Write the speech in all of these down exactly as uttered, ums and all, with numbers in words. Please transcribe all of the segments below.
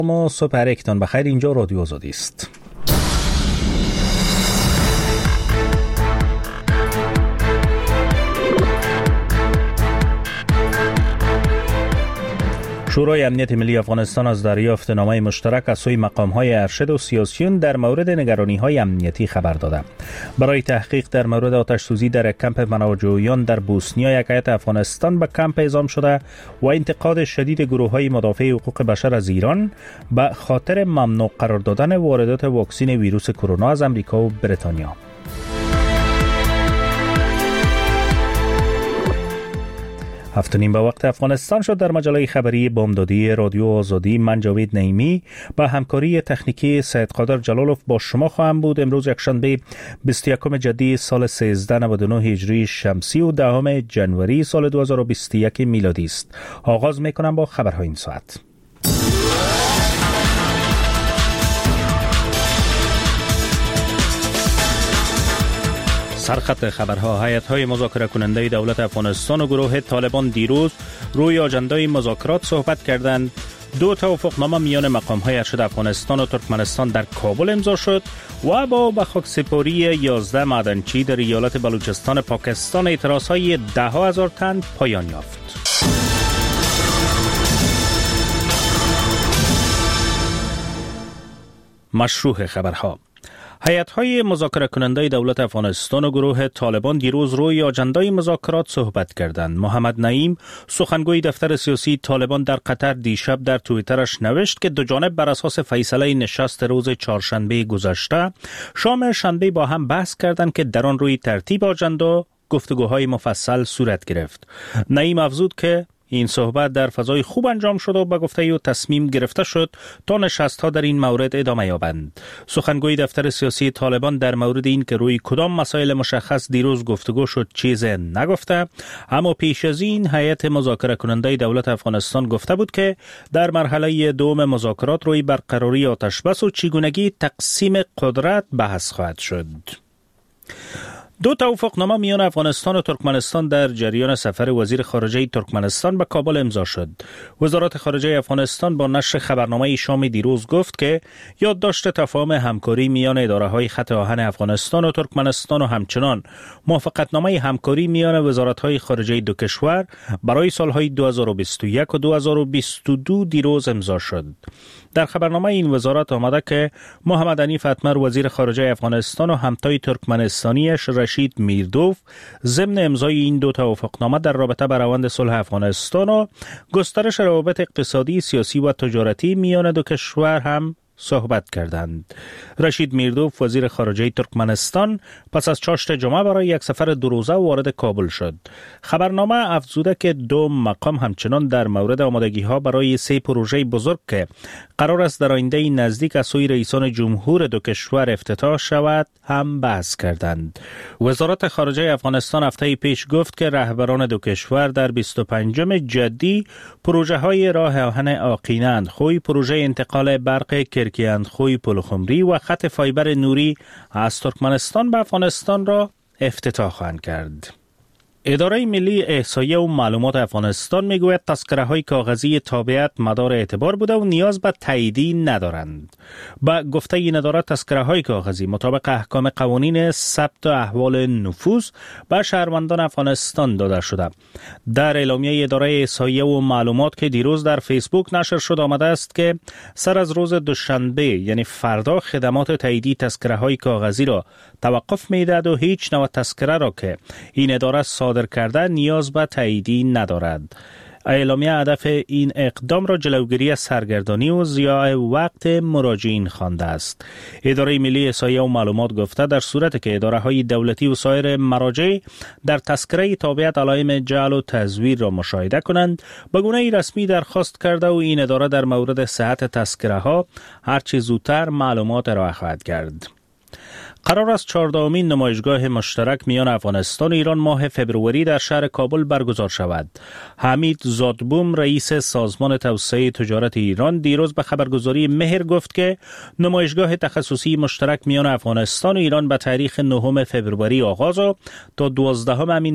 ما صبح هر یکتان بخیر. اینجا رادیو آزادی است. شورای امنیت ملی افغانستان از دریافت نامه مشترک از سوی مقام‌های ارشد و سیاسیون در مورد نگرانی‌های امنیتی خبر داده. برای تحقیق در مورد آتش‌سوزی در کمپ مناجویان در بوسنیا، یک هیئت افغانستان به کمپ اعزام شده و انتقاد شدید گروه‌های مدافع حقوق بشر از ایران به خاطر ممنوع قرار دادن واردات واکسن ویروس کرونا از امریکا و بریتانیا. هفت و نیم به وقت افغانستان شد. در مجله خبری بامدادی رادیو آزادی من جاوید نعیمی با همکاری تکنیکی سید قادر جلالوف با شما خواهم بود. امروز یکشنبه بیست و یکم جدی سال سیزده نود و نه هجری شمسی و دهم جنوری سال دو هزار و بیست و یک میلادی است. آغاز میکنم با خبرهای این ساعت. سرخط خبرها: هیئت‌های مذاکره کننده دولت افغانستان و گروه طالبان دیروز روی آژاندای مذاکرات صحبت کردند. دو توافقنامه میان مقام‌های ارشد افغانستان و ترکمنستان در کابل امضا شد و با به خاکسپاری یازده معدنچی در ایالت بلوچستان پاکستان اعتراضهای ده هزار تن پایان یافت. مشروع خبرها: هیئت‌های مذاکره کننده دولت افغانستان و گروه طالبان دیروز روی آژندای مذاکرات صحبت کردند. محمد نعیم، سخنگوی دفتر سیاسی طالبان در قطر، دیشب در توییترش نوشت که دو جانب بر اساس فیصله نشست روز چهارشنبه گذشته شام شنبه با هم بحث کردند که در آن روی ترتیب آژندا گفتگوهای مفصل صورت گرفت. نعیم افزود که این صحبت در فضای خوب انجام شد و به گفته او تصمیم گرفته شد تا نشست‌ها در این مورد ادامه یابند. سخنگوی دفتر سیاسی طالبان در مورد این که روی کدام مسائل مشخص دیروز گفتگو شد چیزی نگفته، اما پیش از این هیئت مذاکره کننده دولت افغانستان گفته بود که در مرحله دوم مذاکرات روی برقراری آتشبس و چگونگی تقسیم قدرت بحث خواهد شد. دو توافقنامه میان افغانستان و ترکمنستان در جریان سفر وزیر خارجه ترکمنستان به کابل امضا شد. وزارت خارجه افغانستان با نشر خبرنامه شام دیروز گفت که یادداشت تفاهم همکاری میان اداره‌های خط آهن افغانستان و ترکمنستان و همچنان موافقتنامه همکاری میان وزارت‌های خارجه دو کشور برای سالهای دو هزار و بیست و یک و دو هزار و بیست و دو دیروز امضا شد. در خبرنامه این وزارت آمده که محمد عنیف اتمر وزیر خارجه افغانستان و همتای ترکمنستانیش رشید میردوف ضمن امضای این دو توافقنامه در رابطه با روند صلح افغانستان و گسترش روابط اقتصادی، سیاسی و تجارتی میان دو کشور هم صحبت کردند. رشید میردوف وزیر خارجه ترکمنستان پس از چاشت جمعه برای یک سفر دو روزه وارد کابل شد. خبرنامه افزوده که دو مقام همچنان در مورد آمادگی‌ها برای سه پروژه بزرگ که قرار است در آینده نزدیک از سوی رئیسان جمهور دو کشور افتتاح شود هم بحث کردند. وزارت خارجه افغانستان هفته پیش گفت که رهبران دو کشور در بیست و پنجم جدی پروژه‌های راه آهن آقینه اندخوی، پروژه انتقال برق کرکی اندخوی پلخمری و خط فایبر نوری از ترکمنستان به افغانستان را افتتاح خواهند کرد. اداره ملی احصایه و معلومات افغانستان میگوید تذکره‌های کاغذی تابعیت مدار اعتبار بوده و نیاز به تاییدی ندارند. با گفته این اداره تذکره‌های کاغذی مطابق احکام قوانین ثبت احوال نفوذ به شهروندان افغانستان داده شده. در اعلامیه اداره احصایه و معلومات که دیروز در فیسبوک نشر شد آمده است که سر از روز دوشنبه یعنی فردا خدمات تاییدی تذکره‌های کاغذی را توقف می‌دهد و هیچ نوع تذکره را که این اداره صادر کرده نیاز به تاییدی ندارد. اعلامیه هدف این اقدام را جلوگیری از سرگردانی و ضیاع وقت مراجعین خوانده است. اداره ملی احصایه و معلومات گفته در صورتی که اداره‌های دولتی و سایر مراجع در تذکره تابعیت علائم جعل و تزویر را مشاهده کنند، به گونه رسمی درخواست کرده و این اداره در مورد صحت تذکره‌ها هرچه زودتر معلومات ارائه خواهد کرد. قرار است چهاردهمین نمایشگاه مشترک میان افغانستان و ایران ماه فبروری در شهر کابل برگزار شود. حمید زادبوم رئیس سازمان توسعه تجارت ایران دیروز به خبرگزاری مهر گفت که نمایشگاه تخصصی مشترک میان افغانستان و ایران به تاریخ نهم فبروری آغاز و تا دوازدهم همین ماه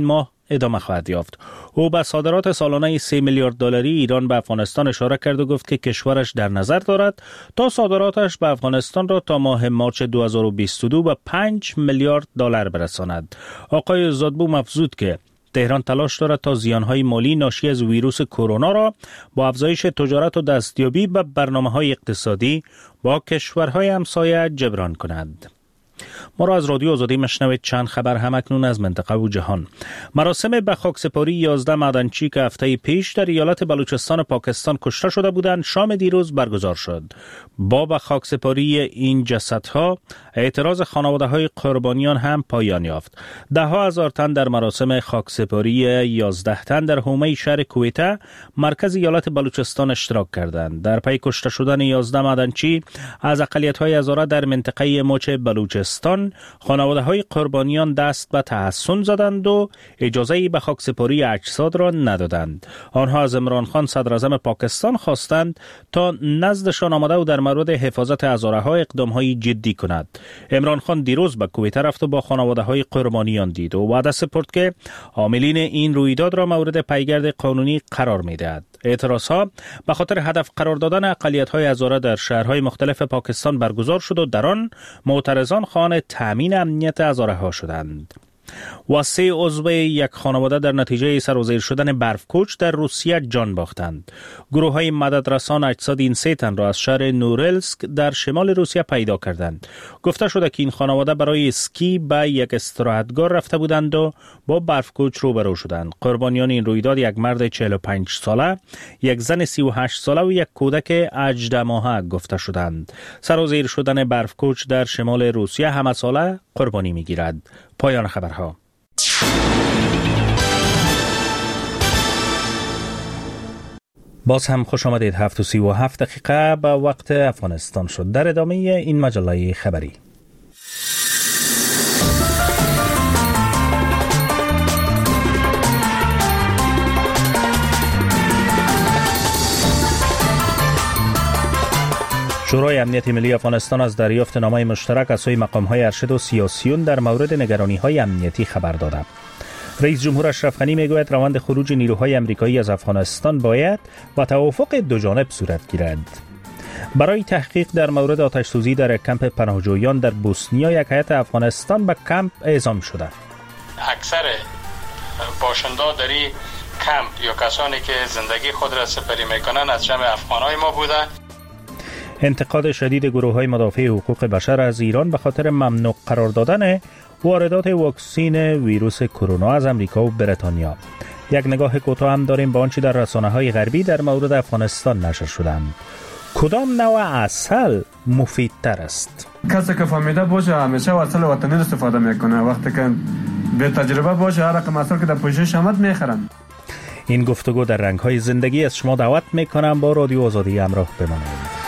ادامه خواهد یافت. او به صادرات سالانه سه میلیارد دلاری ایران به افغانستان اشاره کرد و گفت که کشورش در نظر دارد تا صادراتش به افغانستان را تا ماه مارچ دو هزار و بیست و دو به پنج میلیارد دلار برساند. آقای زادبوم افزود که تهران تلاش دارد تا زیانهای مالی ناشی از ویروس کرونا را با افزایش تجارت و دستیابی به برنامه‌های اقتصادی با کشورهای همسایه جبران کند. ما را از رادیو آزادی مشنوید. چند خبر همکنون از منطقه و جهان. مراسم به خاکسپاری یازده معدنچی که هفته پیش در ایالت بلوچستان پاکستان کشته شده بودند شام دیروز برگزار شد. با به خاکسپاری این جسدها اعتراض خانواده‌های قربانیان هم پایان یافت. ده ها هزار تن در مراسم خاکسپاری یازده تن در حومه شهر کویته مرکز ایالت بلوچستان اشتراک کردند. در پی کشته شدن یازده معدنچی از اقلیت‌های هزاره در منطقه مچ بلوچستان خانواده‌های قربانیان دست به تحسن زدند و اجازه‌ای به خاکسپاری اجساد را ندادند. آنها از عمران خان صدر اعظم پاکستان خواستند تا نزدشان آمده و در مورد حفاظت هزاره‌ها اقدام‌های جدی کند. عمران خان دیروز به کویته رفت و با خانواده‌های قربانیان دید و وعده سپرد که عاملین این رویداد را مورد پیگرد قانونی قرار می‌دهد. اعتراضها به خاطر هدف قرار دادن اقلیت‌های هزاره در شهرهای مختلف پاکستان برگزار شد و در آن معترضان خواهان تامین امنیت هزاره‌ها شدند. و سه عضو یک خانواده در نتیجه سرازیر شدن برفکوچ در روسیه جان باختند. گروه های مددرسان اجساد این سه تن را از شهر نورلسک در شمال روسیه پیدا کردند. گفته شده که این خانواده برای اسکی به یک استراحتگاه رفته بودند و با برفکوچ روبرو شدند. قربانیان این رویداد یک مرد چهل و پنج ساله، یک زن سی و هشت ساله و یک کودک هجده ماهه گفته شدند. سرازیر شدن برفکوچ در شمال روسیه همه ساله قربانی می‌گیرد. پایان خبرها. باز هم خوش آمدید. هفت و سی و هفت دقیقه به وقت افغانستان شد. در ادامه این مجله خبری شورای امنیت ملی افغانستان از دریافت نامه مشترک از سوی مقام‌های ارشد و سیاسیون در مورد نگرانی‌های امنیتی خبر داده. رئیس جمهور اشرف غنی میگوید روند خروج نیروهای آمریکایی از افغانستان باید با توافق دو جانب صورت گیرد. برای تحقیق در مورد آتش‌سوزی در یک کمپ پناهجویان در بوسنیا یک هیئت افغانستان به کمپ اعزام شده. اکثر باشندگان در این کمپ یا کسانی که زندگی خود را سپری میکنند از جمع افغانای ما بوده. انتقاد شدید گروه‌های مدافع حقوق بشر از ایران به خاطر ممنوع قرار دادن واردات واکسن ویروس کرونا از امریکا و بریتانیا. یک نگاه کوتاه هم داریم به آنچه در رسانه‌های غربی در مورد افغانستان نشر شدند. کدام نوع عسل مفیدتر است؟ کسی که فهمیده باشه همیشه عسل وطنی استفاده میکنه. وقتی که به تجربه باشه هر رقم عسل که در پوشش آمد میخرن. این گفتگو در رنگ‌های زندگی از شما دعوت میکنم با رادیو آزادی همراه بمانید.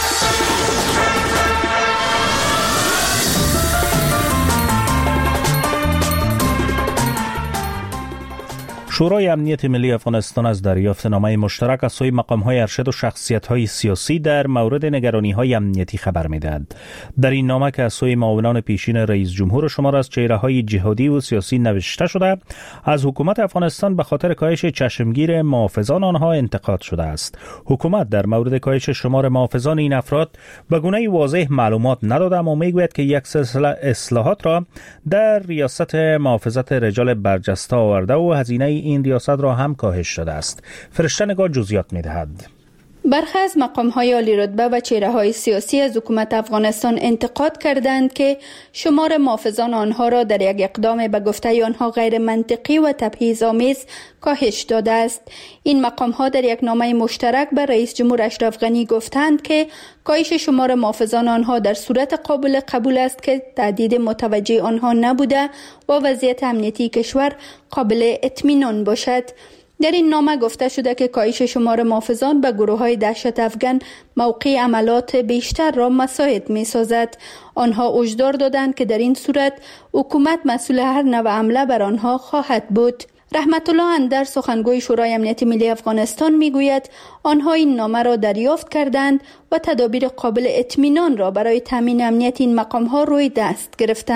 شورای امنیت ملی افغانستان از دریافت نامه مشترک از سوی مقام‌های ارشد و شخصیت‌های سیاسی در مورد نگرانی‌های امنیتی خبر می‌دهد. در این نامه که از سوی معاونان پیشین رئیس جمهور شمار از چهره‌های جهادی و سیاسی نوشته شده، از حکومت افغانستان به خاطر کاهش چشمگیر محافظان آنها انتقاد شده است. حکومت در مورد کاهش شمار محافظان این افراد به گونه‌ای واضح معلومات نداده، اما می‌گوید که یک سلسله اصلاحات را در ریاست محافظت رجال برجسته آورده و هزینه این ریاست را هم کاهش شده است. فرشته نگاه جزئیات می‌دهد. برخی از مقام‌های عالی رتبه و چهره‌های سیاسی از حکومت افغانستان انتقاد کردند که شمار محافظان آنها را در یک اقدام به گفته آنها غیر منطقی و تبعیض‌آمیز کاهش داده است. این مقام‌ها در یک نامه مشترک به رئیس جمهور اشرف غنی گفتند که کاهش شمار محافظان آنها در صورت قابل قبول است که تهدید متوجه آنها نبوده و وضعیت امنیتی کشور قابل اطمینان باشد. در این نامه گفته شده که کاهش شمار محافظان به گروه‌های دهشت افغان موقع عملات بیشتر را مساعد می‌سازد. آنها هشدار دادند که در این صورت حکومت مسئول هر نوع حمله بر آنها خواهد بود. رحمت الله اندر سخنگوی شورای امنیت ملی افغانستان میگوید آنها این نامه را دریافت کردند و تدابیر قابل اطمینان را برای تامین امنیت این مقام‌ها روی دست گرفتند.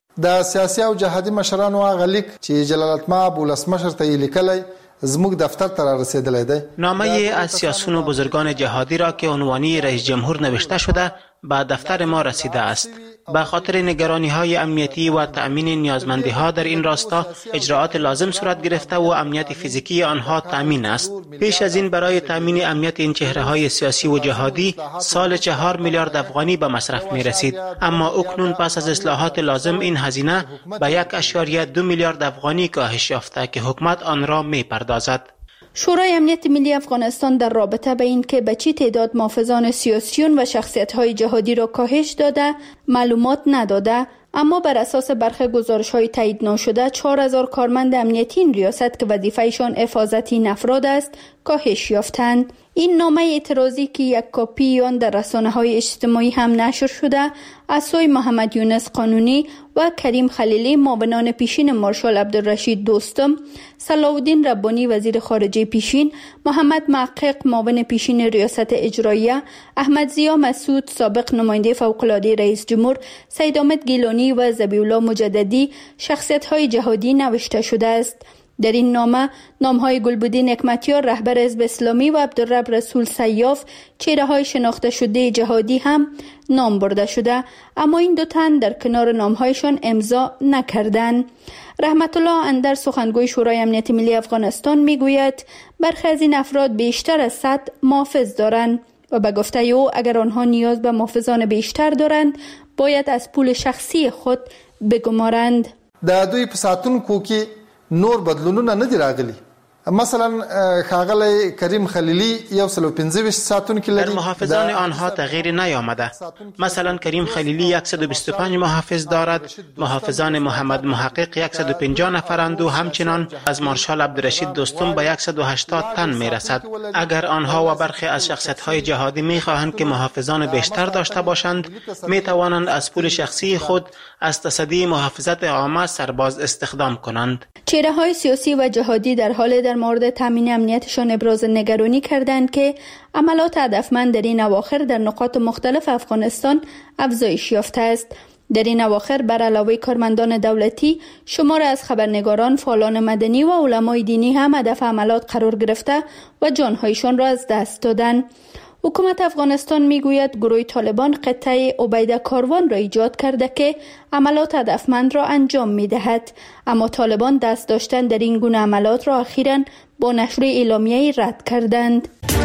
د سیاسي او جهادي مشرانو هغه لیک چې جلالت مآب ولسمشر ته یې لیکلی زموږ دفتر ته رسیدلی دی. نامه از سیاسیون و بزرگان جهادی را که عنوانی رئیس جمهور نوشته شده به دفتر ما رسیده است. به خاطر نگرانی های امنیتی و تأمین نیازمندی ها در این راستا اجراعات لازم صورت گرفته و امنیت فیزیکی آنها تأمین است. پیش از این برای تأمین امنیت این چهره های سیاسی و جهادی سال چهار میلیارد افغانی به مصرف می رسید، اما اکنون پس از اصلاحات لازم این هزینه به یک اشاریه دو میلیارد افغانی کاهش یافته که حکومت آن را می پردازد. شورای امنیت ملی افغانستان در رابطه به این که به چه تعداد محافظان سیاسیون و شخصیت‌های جهادی را کاهش داده معلومات نداده، اما بر اساس برخی گزارش‌های تایید نشده چهار هزار کارمند امنیتی این ریاست که وظیفه‌شان حفاظت این افراد است کاهش یافتند. این نامه اعتراضی که یک کاپی آن در رسانه‌های اجتماعی هم نشر شده از سوی محمد یونس قانونی و کریم خلیلی معاونان پیشین مارشال عبدالرشید دوستم، صلاح الدین ربانی وزیر خارجه پیشین، محمد محقق معاون پیشین ریاست اجراییه، احمد ضیا مسعود سابق نماینده فوق‌العاده رئیس جمهور، سید احمد گیلانی و ذبیح الله مجددی شخصیت‌های جهادی نوشته شده است. در این نامه نام‌های گلبدین حکمتیار رهبر حزب اسلامی و عبدالرب رسول سیاف چهره‌های شناخته شده جهادی هم نام برده شده، اما این دو تن در کنار نام‌هایشان امضا نکردند. رحمت الله اندر سخنگوی شورای امنیت ملی افغانستان میگوید برخی از این افراد بیشتر از صد محافظ دارند و به گفته او اگر آنها نیاز به محافظان بیشتر دارند باید از پول شخصی خود بگمارند. د دوی په ساتونکو کې نور بدلونونه نه دي راغلي. مثلا ښاغلی کریم خلیلی یو سل و پنځه ویشت ساتونکي لري. در محافظان آنها تغییری نیامده. مثلا کریم خلیلی صد و بیست و پنج محافظ دارد، محافظان محمد محقق صد و پنجاه نفرند و همچنان از مارشال عبدالرشید دوستم به صد و هشتاد تن میرسد. اگر آنها و برخی از شخصیت‌های جهادی میخواهند که محافظان بیشتر داشته باشند میتوانند از پول شخصی خود از تصدی محافظت عامه سرباز استخدام کنند. چهره‌های سیاسی و جهادی در حال در مورد تامین امنیتشان ابراز نگرانی کردند که عملات هدفمند در این اواخر در نقاط مختلف افغانستان افزایش یافته است. در این اواخر بر علاوه کارمندان دولتی شمار از خبرنگاران، فعالان مدنی و علمای دینی هم هدف عملات قرار گرفته و جانهایشان را از دست دادند. حکومت افغانستان میگوید گروه طالبان قطعه عبیده کاروان را ایجاد کرده که عملات هدفمند را انجام میدهد، اما طالبان دست داشتن در این گونه عملات را اخیراً با نشر اعلامیه‌ای رد کردند.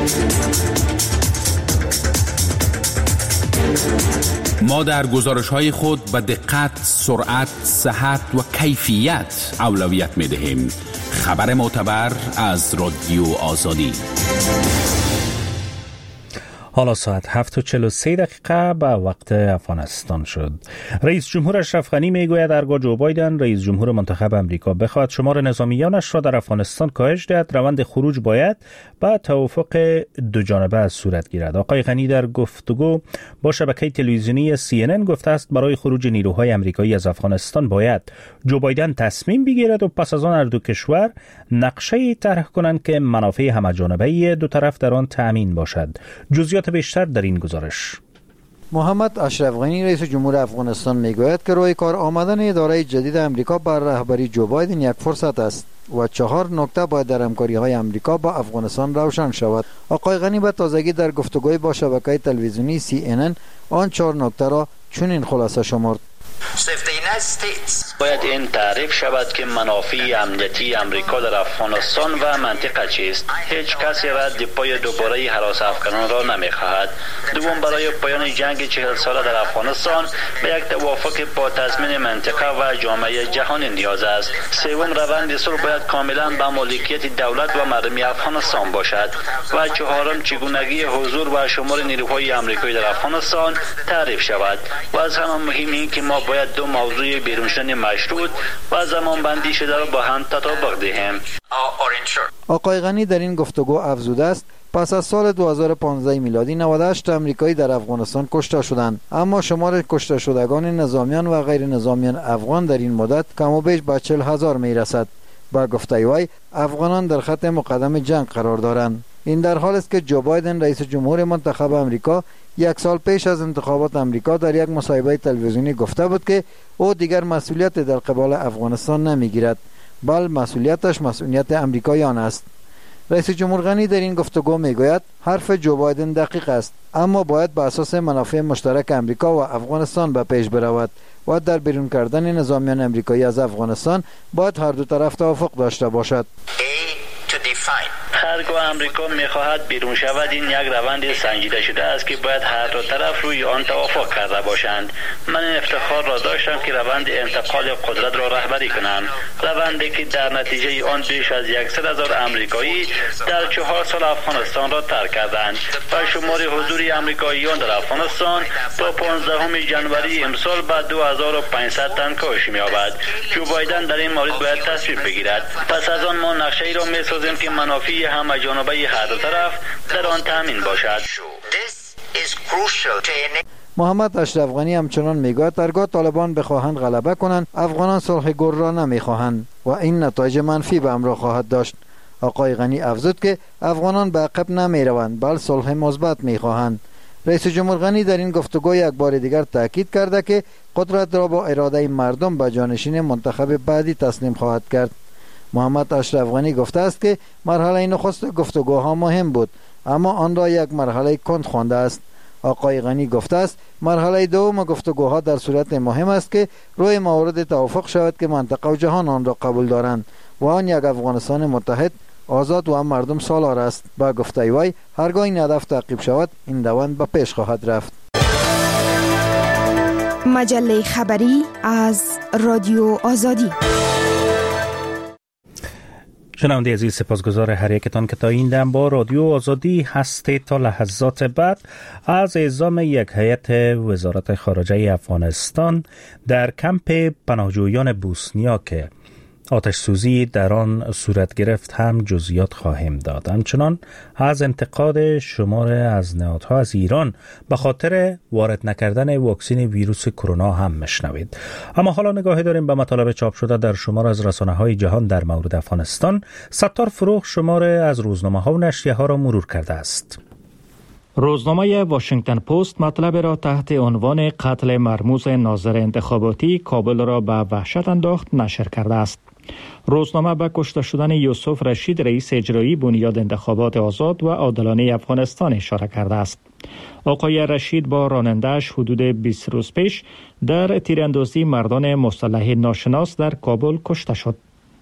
ما در گزارش‌های خود به دقت، سرعت، صحت و کیفیت اولویت می‌دهیم. خبر معتبر از رادیو آزادی. حالا ساعت هفت و چهل و سه دقیقه به وقت افغانستان شد. رئیس جمهور اشرف غنی میگوید هرگاه جو بایدن رئیس جمهور منتخب امریکا بخواهد شمار نظامیانش را در افغانستان کاهش دهد، روند خروج باید با توافق دو جانبه صورت گیرد. آقای غنی در گفتگو با شبکه تلویزیونی سی ان ان گفته است برای خروج نیروهای امریکایی از افغانستان باید جو بایدن تصمیم بگیرد و پس از آن هر دو کشور نقشه‌ای طرح کنند که منافع همه‌جانبه دو طرف در آن تامین باشد. جزئیات بیشتر در این گزارش. محمد اشرف غنی رئیس جمهور افغانستان میگوید که روی کار آمدن اداره جدید امریکا بر رهبری جو بایدن یک فرصت است و چهار نکته باید در همکاری های امریکا با افغانستان روشن شود. آقای غنی به تازگی در گفتگوی با شبکه تلویزیونی سی ان ان آن چهار نکته را چنین خلاصه شمرد: باید این تعریف شود که منافع امنیتی امریکا در افغانستان و منطقه چیست. هیچ کسی رد پای دوباره هراس افغانان را نمیخواهد. دوم، برای پایان جنگ چهل ساله در افغانستان به یک توافق با تضمین منطقه و جامعه جهانی نیاز است. سوم، روند صلح باید کاملا به مالکیت دولت و مردم افغانستان باشد. و چهارم، چگونگی حضور و شمار نیروهای امریکایی در افغانستان تعریف شود. و از همه مهم این که ما باید دو موضوع بیرون شدن مشروط و زمان بندی شده را با هم تطابق دهیم. آقای غنی در این گفتگو افزوده است پس از سال دو هزار و پانزده میلادی نود و هشت امریکایی در افغانستان کشته شدند، اما شمار کشته شدگان نظامیان و غیر نظامیان افغان در این مدت کم و بیش به چهل هزار می رسد. با گفته وی افغانان در خط مقدم جنگ قرار دارند. این در حال است که جو بایدن رئیس جمهور منتخب امریکا یک سال پیش از انتخابات امریکا در یک مصاحبه تلویزیونی گفته بود که او دیگر مسئولیت در قبال افغانستان نمیگیرد، بل مسئولیتش مسئولیت امریکایان است. رئیس جمهور غنی در این گفتگو میگوید حرف جو بایدن دقیق است، اما باید بر اساس منافع مشترک امریکا و افغانستان به پیش برود و در بیرون کردن نظامیان امریکایی از افغانستان باید هر دو طرف توافق داشته باشد. هرگاه امریکا میخواهد بیرون شود، این یک روند سنجیده شده است که باید هر دو طرف روی آن توافق کرده باشند. من این افتخار را داشتم که روند انتقال قدرت را رهبری کنم، روندی که در نتیجه آن بیش از صد هزار امریکایی در چهار سال افغانستان را ترک کردند و شمار حضور امریکاییان در افغانستان تا پانزدهم ژانویه امسال به دو هزار و پانصد تن کاهش می‌یابد. جو بایدن در این مورد باید تصمیم بگیرد. پس از آن ما نقشه‌ای را می‌سازیم که منافع همه جانبه هر دو طرف در آن تامین باشد. محمد اشرف غنی همچنان میگوید هرگاه طالبان بخواهند غلبه کنند، افغانان صلح گر را نمیخواهند و این نتایج منفی به همراه خواهد داشت. آقای غنی افزود که افغانان به عقب نمیروند، بل صلح مثبت میخواهند. رئیس جمهور غنی در این گفتگو یک بار دیگر تاکید کرده که قدرت را با اراده مردم به جانشین منتخب بعدی تسلیم خواهد کرد. محمد اشرف غنی گفته است که مرحله نخست گفتگوها مهم بود، اما آن را یک مرحله کند خوانده است. آقای غنی گفته است مرحله دوم گفتگوها در صورت مهم است که روی موارد توافق شود که منطقه و جهان آن را قبول دارند و آن یک افغانستان متحد، آزاد و مردم سالار است. با گفته وی هرگاه این هدف تعقیب شود، این دوند به پیش خواهد رفت. مجله خبری از رادیو آزادی. شنونده عزیز، سپاسگزار هر یکتان که تا این دم با رادیو آزادی هستید. تا لحظات بعد از اعزام یک هیئت وزارت خارجه افغانستان در کمپ پناهجویان بوسنیا که آتش سوزی در آن صورت گرفت هم جزئیات خواهیم داد. همچنان از انتقاد شمار از نهادها از ایران به خاطر وارد نکردن واکسن ویروس کرونا هم مشنوید. اما حالا نگاهی داریم به مطالب چاپ شده در شمار از رسانه‌های جهان در مورد افغانستان. ستار فروغ شمار از روزنامه‌ها و نشریه‌ها را مرور کرده است. روزنامه واشنگتن پست مطلب را تحت عنوان قتل مرموز ناظر انتخاباتی کابل را به وحشت انداخت نشر کرده است. روزنامه به کشته شدن یوسف رشید رئیس اجرایی بنیاد انتخابات آزاد و عادلانه افغانستان اشاره کرده است. آقای رشید با راننده‌اش حدود بیست روز پیش در تیراندازی مردان مسلح ناشناس در کابل کشته شد.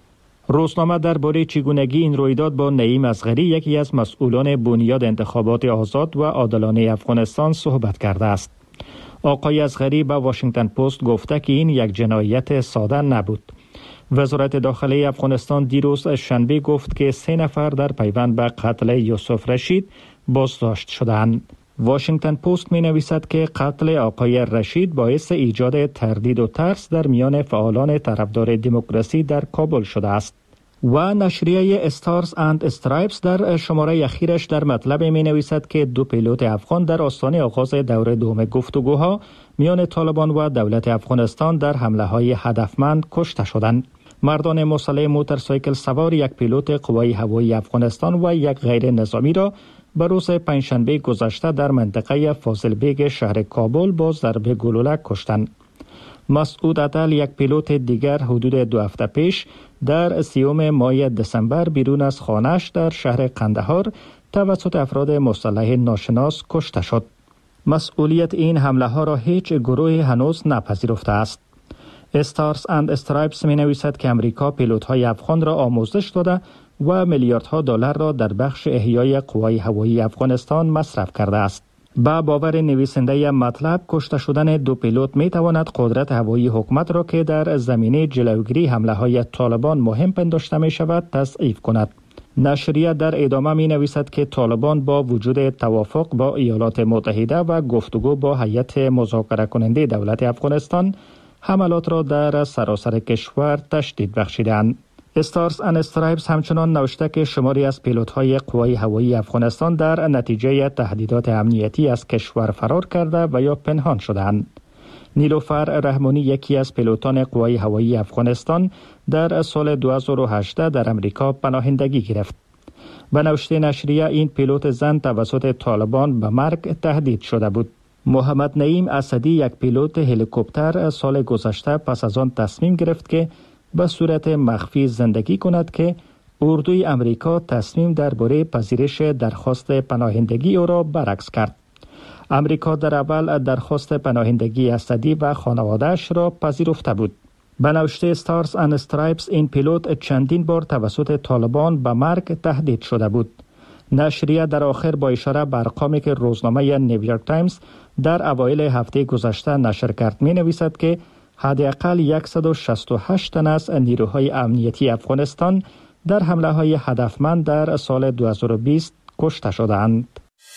روزنامه درباره چگونگی این رویداد با نعیم اصغری یکی از مسئولان بنیاد انتخابات آزاد و عادلانه افغانستان صحبت کرده است. آقای اصغری به واشنگتن پست گفته که این یک جنایت ساده نبود. وزارت داخلی افغانستان دیروز شنبه گفت که سه نفر در پیوند به قتل یوسف رشید بازداشت شدند. واشنگتن پست می نویسد که قتل آقای رشید باعث ایجاد تردید و ترس در میان فعالان طرفدار دموکراسی در کابل شده است. و نشریه استارز اند استرایپس در شماره اخیرش در مطلب می نویسد که دو پیلوت افغان در آستانه آغاز دوره دوم گفتگوها میان طالبان و دولت افغانستان در حمله های هدفمند کشته شدند. مردان مسلح موتورسایکل سوار یک پیلوت قوای هوایی افغانستان و یک غیر نظامی را به روز پنجشنبه گذشته در منطقه فاضل بیگ شهر کابل با ضرب گلوله کشتند. مسعود عدل یک پیلوت دیگر حدود دو هفته پیش در سیوم ماه دسامبر بیرون از خانه‌اش در شهر قندهار توسط افراد مسلح ناشناس کشته شد. مسئولیت این حمله ها را هیچ گروهی هنوز نپذیرفته است. استارز اند استرایپس می نویسد که امریکا پیلوت های افغان را آموزش داده و میلیاردها دلار را در بخش احیای قوای هوایی افغانستان مصرف کرده است. با باور نویسنده مطلب کشته شدن دو پیلوت می تواند قدرت هوایی حکومت را که در زمینه جلوگیری حمله های طالبان مهم پنداشته می شود تضعیف کند. نشریه در ادامه می نویسد که طالبان با وجود توافق با ایالات متحده و گفتگو با هیئت مذاکره کننده دولت افغانستان حملات را در سراسر کشور تشدید بخشیدند. استارز اند استرایپس همچنان نوشته که شماری از پیلوت‌های قوای هوایی افغانستان در نتیجه تهدیدات امنیتی از کشور فرار کرده و یا پنهان شدند. نیلوفر رحمانی یکی از پیلوتان قوای هوایی افغانستان در سال دو هزار و هجده در امریکا پناهندگی گرفت. به نوشته نشریه این پیلوت زن توسط طالبان به مرگ تهدید شده بود. محمد نعیم اسدی یک پیلوت هلیکوپتر سال گذشته پس از آن تصمیم گرفت که به صورت مخفی زندگی کند که اردوی امریکا تصمیم درباره پذیرش درخواست پناهندگی او را برعکس کرد. امریکا در اول درخواست پناهندگی اسدی و خانواده‌اش را پذیرفته بود. به نوشته استارز اند استرایپس این پیلوت چندین بار توسط طالبان به مرگ تهدید شده بود. نشریه در آخر با اشاره به ارقامی که روزنامه نیویورک تایمز در اوایل هفته گذشته نشر کرد می نویسد که حداقل صد و شصت و هشت تن از نیروهای امنیتی افغانستان در حمله های هدفمند در سال دو هزار و بیست کشته شدند.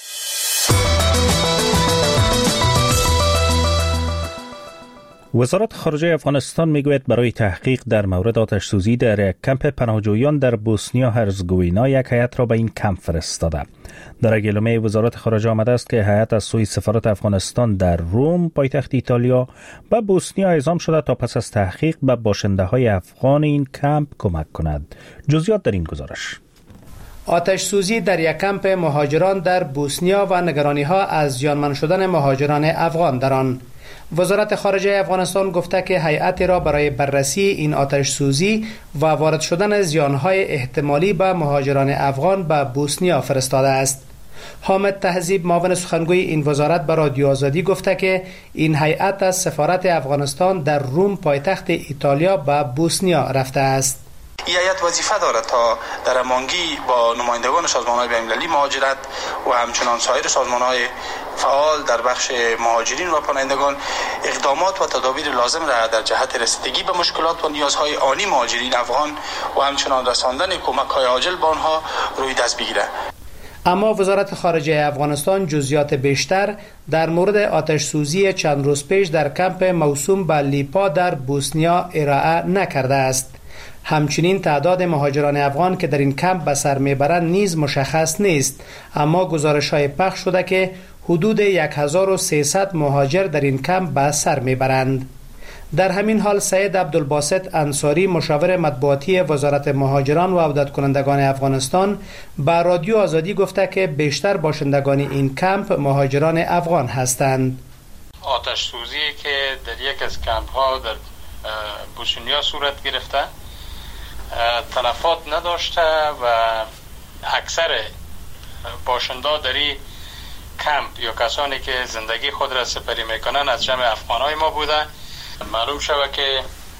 وزارت خارجه افغانستان میگوید برای تحقیق در مورد آتش سوزی در یک کمپ پناهجویان در بوسنیا هرزگوینا یک هیئت را به این کمپ فرستاده. در اعلامیه وزارت خارجه آمده است که هیئت از سوی سفارت افغانستان در روم پایتخت ایتالیا به بوسنیا اعزام شده تا پس از تحقیق به باشنده های افغان این کمپ کمک کند. جزئیات در این گزارش. آتش سوزی در یک کمپ مهاجران در بوسنیا و نگرانی ها از زیانمند شدن مهاجران افغان در آن. وزارت خارجه افغانستان گفته که هیئتی را برای بررسی این آتش سوزی و وارد شدن زیانهای احتمالی به مهاجران افغان به بوسنیا فرستاده است. حامد تهذیب معاون سخنگوی این وزارت به رادیو آزادی گفته که این هیئت از سفارت افغانستان در روم پایتخت ایتالیا به بوسنیا رفته است. این هیئت وظیفه دارد تا در هماهنگی با نمایندگان سازمان‌های بین‌المللی مهاجرت و همچنان سایر سازمان‌های فعال در بخش مهاجرین و پناهندگان اقدامات و تدابیر لازم را در جهت رسیدگی به مشکلات و نیازهای آنی مهاجرین افغان و همچنان رساندن کمک‌های عاجل به آنها روی دست بگیرد. اما وزارت خارجه افغانستان جزئیات بیشتر در مورد آتش سوزی چند روز پیش در کمپ موسوم به لیپا در بوسنیا ارائه نکرده است. همچنین تعداد مهاجران افغان که در این کمپ به سر میبرند نیز مشخص نیست، اما گزارش‌های پخش شده که حدود هزار و سیصد مهاجر در این کمپ به سر میبرند. در همین حال سید عبدالباسط انصاری مشاور مطبوعاتی وزارت مهاجران و عودت کنندگان افغانستان به رادیو آزادی گفته که بیشتر باشندگان این کمپ مهاجران افغان هستند. آتش سوزی که در یک از کمپ ها در بوسنیا صورت گرفته تلفات نداشته و اکثر باشنده در این کمپ یا کسانی که زندگی خود را سپری میکنن از جمع افغانای ما بوده. معلوم شود که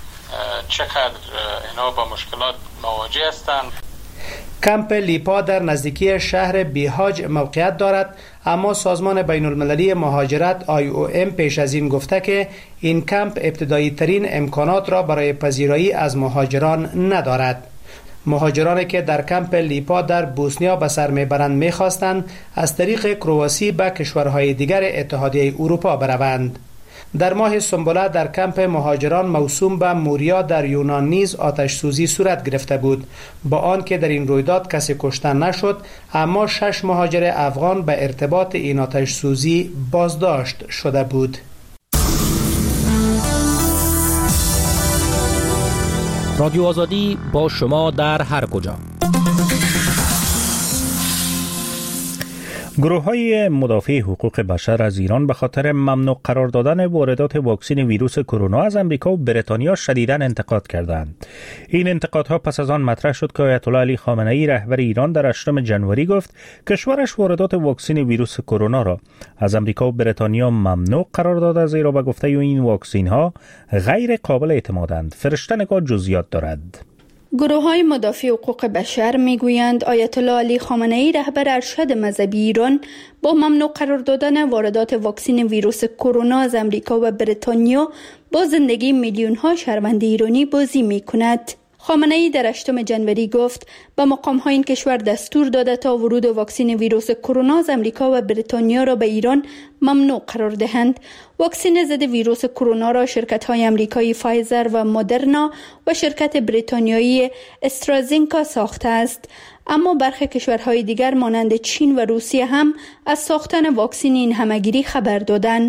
چقدر اینا با مشکلات مواجه هستند. کمپ لیپا در نزدیکی شهر بیهاج موقعیت دارد، اما سازمان بین المللی مهاجرت آی او ام پیش از این گفته که این کمپ ابتدایی ترین امکانات را برای پذیرایی از مهاجران ندارد. مهاجرانی که در کمپ لیپا در بوسنیا به سر میبرند میخواستند از طریق کرواسی به کشورهای دیگر اتحادیه اروپا بروند. در ماه سنبله در کمپ مهاجران موسوم به موریا در یونان نیز آتش سوزی صورت گرفته بود، با آنکه در این رویداد کسی کشته نشد، اما شش مهاجر افغان به ارتباط این آتش سوزی بازداشت شده بود. رادیو آزادی با شما در هر کجا. گروه‌های مدافع حقوق بشر از ایران به خاطر ممنوع قرار دادن واردات واکسن ویروس کرونا از امریکا و بریتانیا شدیداً انتقاد کردند. این انتقادها پس از آن مطرح شد که آیت الله علی خامنه‌ای رهبر ایران در هشتم ژانویه گفت کشورش واردات واکسن ویروس کرونا را از امریکا و بریتانیا ممنوع قرار داده، زیرا به گفته این واکسن‌ها غیر قابل اعتمادند. فرشته نگاه جزئیات دارد. گروه های مدافع حقوق بشر می گویند آیت الله علی خامنه‌ای رهبر ارشد مذهبی ایران با ممنوع قرار دادن واردات واکسن ویروس کرونا از امریکا و بریتانیا با زندگی میلیون ها شهروند ایرانی بازی می کند. خامنه‌ای در هشتم ژانویه گفت به مقام های این کشور دستور داده تا ورود واکسن ویروس کرونا از امریکا و بریتانیا را به ایران ممنوع قرار دهند. واکسن ضد ویروس کرونا را شرکت های امریکایی فایزر و مدرنا و شرکت بریتانیایی استرازینکا ساخته است، اما برخی کشورهای دیگر مانند چین و روسیه هم از ساختن واکسن این همگیری خبر دادند.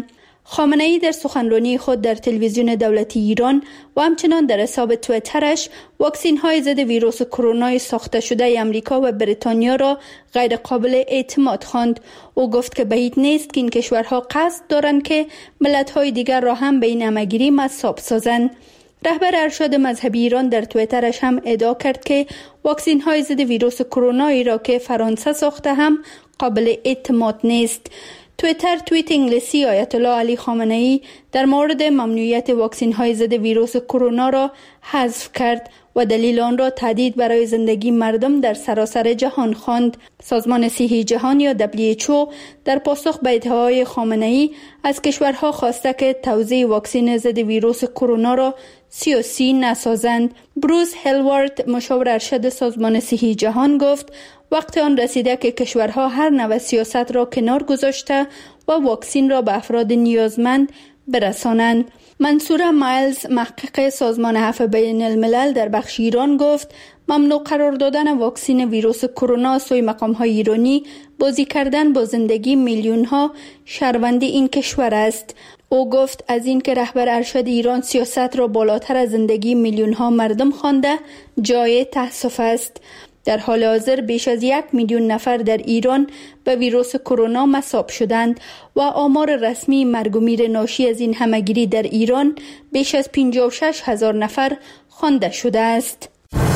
خامنه‌ای در سخنرانی خود در تلویزیون دولتی ایران و همچنان در حساب توییترش واکسین های ضد ویروس کرونا ساخته شده امریکا و بریتانیا را غیر قابل اعتماد خواند. او گفت که بعید نیست که این کشورها قصد دارند که ملت های دیگر را هم به این همه‌گیری مصاب سازند. رهبر ارشد مذهبی ایران در توییترش هم ادعا کرد که واکسین های ضد ویروس کرونا را که فرانسه ساخته هم قابل اعتماد نیست. توییتر توییت انگلیسی آیت الله علی خامنه‌ای در مورد ممنوعیت واکسین های ضد ویروس کرونا را حذف کرد و دلیل آن را تهدید برای زندگی مردم در سراسر جهان خواند. سازمان صحی جهان یا دبلیو اچ او در پاسخ به ادعاهای خامنه‌ای از کشورها خواسته که توزیع واکسن ضد ویروس کرونا را سیاسی نسازند. بروس هلوارد مشاور ارشد سازمان صحی جهان گفت وقت آن رسیده که کشورها هر نوع سیاست را کنار گذاشته و واکسن را به افراد نیازمند برسانند. منصور مایلز محقق سازمان عفو بین الملل در بخش ایران گفت ممنوع قرار دادن واکسن ویروس کرونا سوی مقام‌های ایرانی بازی کردن با زندگی میلیون ها شهروند این کشور است. او گفت از این که رهبر ارشد ایران سیاست را بالاتر از زندگی میلیون ها مردم خوانده جای تأسف است. در حال حاضر بیش از یک میلیون نفر در ایران به ویروس کرونا مصاب شدند و آمار رسمی مرگ و میر ناشی از این همه‌گیری در ایران بیش از پنجاه و شش هزار نفر خوانده شده است.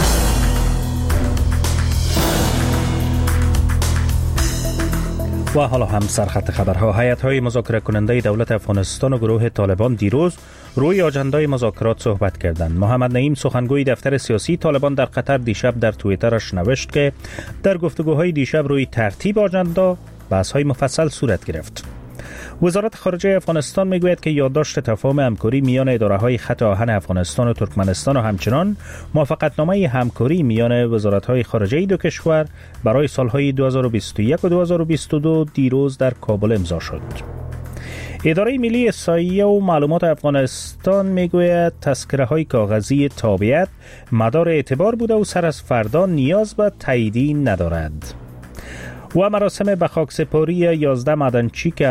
و حالا هم سرخط خبرها. هیئت‌های مذاکره کننده دولت افغانستان و گروه طالبان دیروز روی آجندای مذاکرات صحبت کردند. محمد نعیم سخنگوی دفتر سیاسی طالبان در قطر دیشب در توییترش نوشت که در گفتگوهای دیشب روی ترتیب آجندا بحث‌های مفصل صورت گرفت. وزارت خارجه افغانستان میگوید که یادداشت تفاهم همکاری میان اداره‌های خط آهن افغانستان و ترکمنستان و همچنان موافقتنامه همکاری میان وزارت‌های خارجه دو کشور برای سالهای دو هزار و بیست و یک و دو هزار و بیست و دو دیروز در کابل امضا شد. اداره ملی احصایه و معلومات افغانستان میگوید تذکره‌های کاغذی تابعیت مدار اعتبار بوده و سر از فردا نیاز به تاییدی ندارد. و مراسم به خاکسپاری یازده معدنچی که